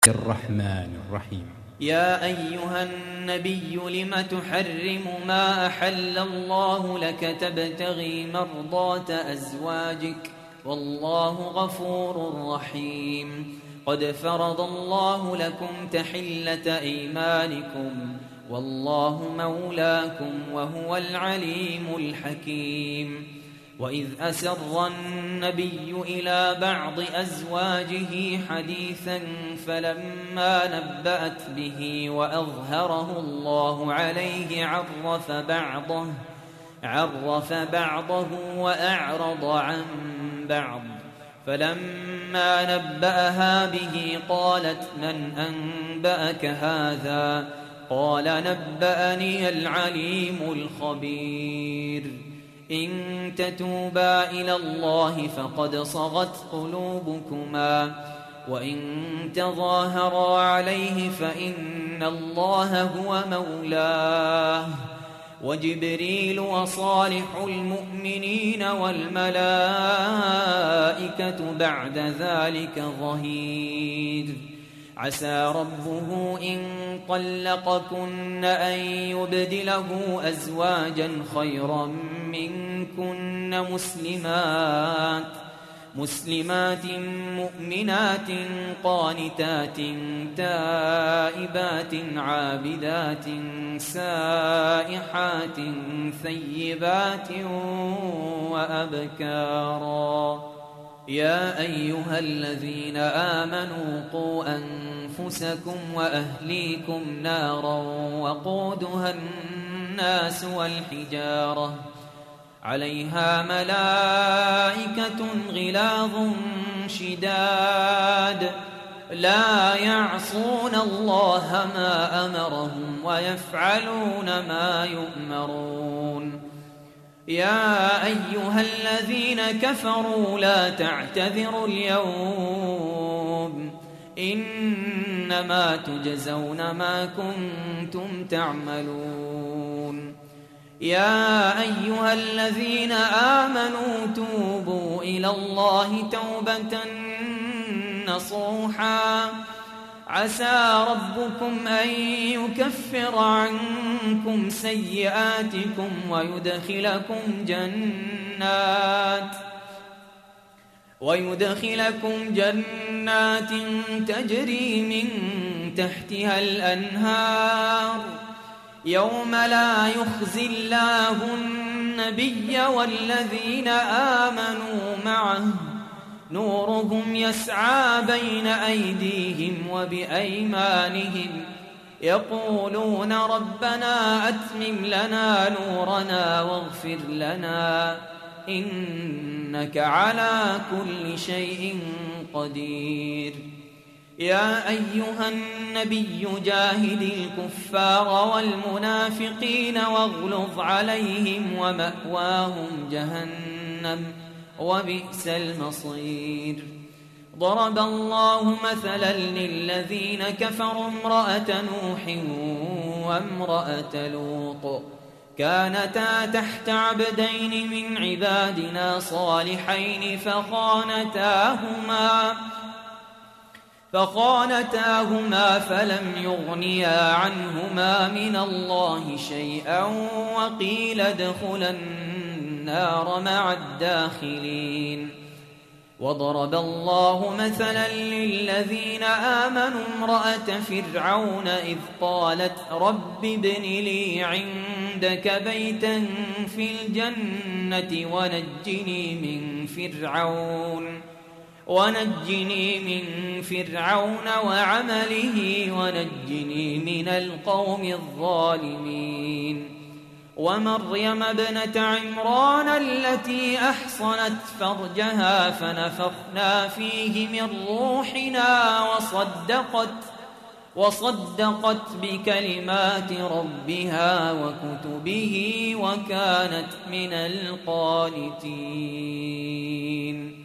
الرحمن الرحيم. يا أيها النبي لم تحرم ما أحل الله لك تبتغي مرضات أزواجك والله غفور رحيم. قد فرض الله لكم تحلة أيمانكم والله مولاكم وهو العليم الحكيم. وإذ أسر النبي إلى بعض أزواجه حديثا فلما نبأت به وأظهره الله عليه عرف بعضه وأعرض عن بعض. فلما نبأها به قالت من أنبأك هذا؟ قال نبأني العليم الخبير. إن تتوبا إلى الله فقد صغت قلوبكما وإن تظاهرا عليه فإن الله هو مولاه وجبريل وصالح المؤمنين والملائكة بعد ذلك ظهير. عسى ربه إن طلقكن أن يبدله أزواجا خيرا منكن مسلمات مؤمنات قانتات تائبات عابدات سائحات ثيبات وأبكارا. يا أيها الذين آمنوا قوا أنفسكم وأهليكم نارا وقودها الناس والحجارة عليها ملائكة غلاظ شداد لا يعصون الله ما أمرهم ويفعلون ما يؤمرون. يا أيها الذين كفروا لا تعتذروا اليوم إنما تجزون ما كنتم تعملون. يا أيها الذين آمنوا توبوا إلى الله توبة نصوحا عسى ربكم أن يكفر عنكم سيئاتكم ويدخلكم جنات تجري من تحتها الأنهار يوم لا يخزي الله النبي والذين آمنوا معه نورهم يسعى بين أيديهم وبأيمانهم يقولون ربنا أتمم لنا نورنا واغفر لنا إنك على كل شيء قدير. يا أيها النبي جاهد الكفار والمنافقين واغلظ عليهم ومأواهم جهنم وبئس المصير. ضرب الله مثلا للذين كفروا امرأة نوح وامرأة لوط كانتا تحت عبدين من عبادنا صالحين فخانتاهما فلم يغنيا عنهما من الله شيئا وقيل ادخلا النار مع الداخلين. وضرب الله مثلا للذين آمنوا امرأة فرعون إذ قالت رب ابن لي عندك بيتا في الجنة ونجني من فرعون وعمله ونجني من القوم الظالمين. ومريم ابنة عمران التي أحصنت فرجها فنفخنا فيه من روحنا وصدقت بكلمات ربها وكتبه وكانت من القانتين.